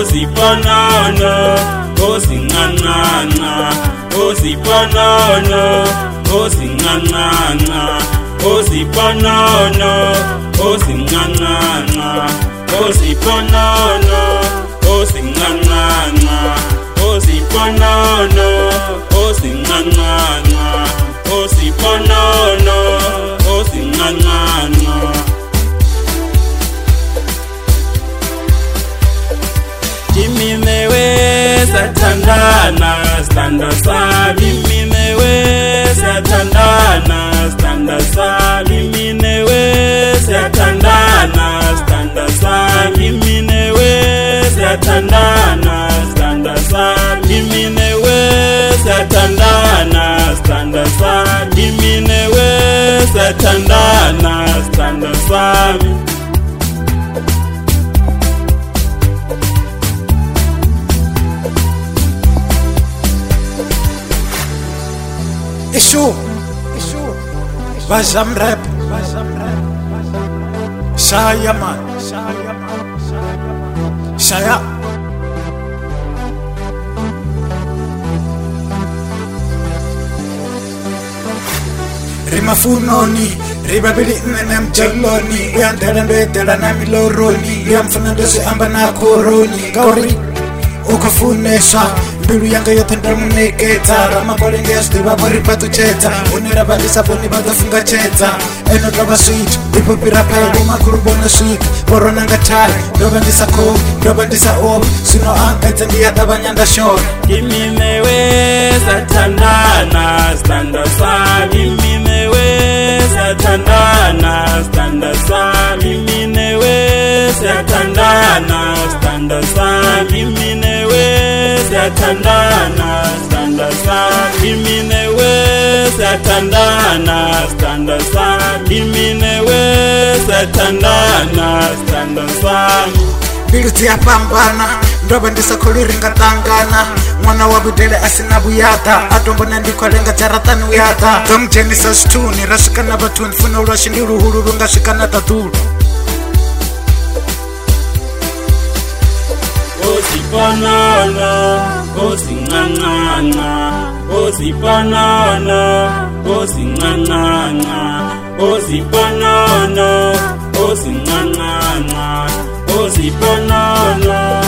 Osiponono, Osinganana, Osiponono, Osinganana, Osiponono, Osinganana, Osiponono, Osinganana, Osiponono, Osinganana, Osiponono, Osinganana. Iminewe satandana standa sa iminewe satandana standa sa iminewe satandana standa sa iminewe satandana standa sa iminewe satandana standa sa iminewe satandana standa sa Issue Vazam rap Shaya man Shaya Rima funoni Riba bili nenem jaloni Uyan telan doye telan nami loroni Liam funando se amba na koroni Gauri Ukafunesha Bilu yanga yote ndamuneketa Rama kole ngesti wabari patu cheta Unira balisa boni badafunga cheta Eno draba sweet Ipo pirape Uma kurubona sweet Borona nga tari Doba ndisa coke Doba ndisa ob Sino angete ndiya daba nyanda shore Iminewe satandana standa sa Iminewe satandana standa sa Iminewe satandana standa sa Iminewe satandana standa sa Iminewe satandana standa sa Iminewe satandana standa sa Biluti ya pambana Ndoba ndisa kuliringa tangana Mwana wabudele asina buyata Adombo nandiko lenga charatani uyata Kamjeni sa stuni Rashikana batu nfuna urashindiru hururunga shikana tatulu Osiponono, Osinganana, Osiponono, Osinganana, Osiponono, Osinganana, Osiponono.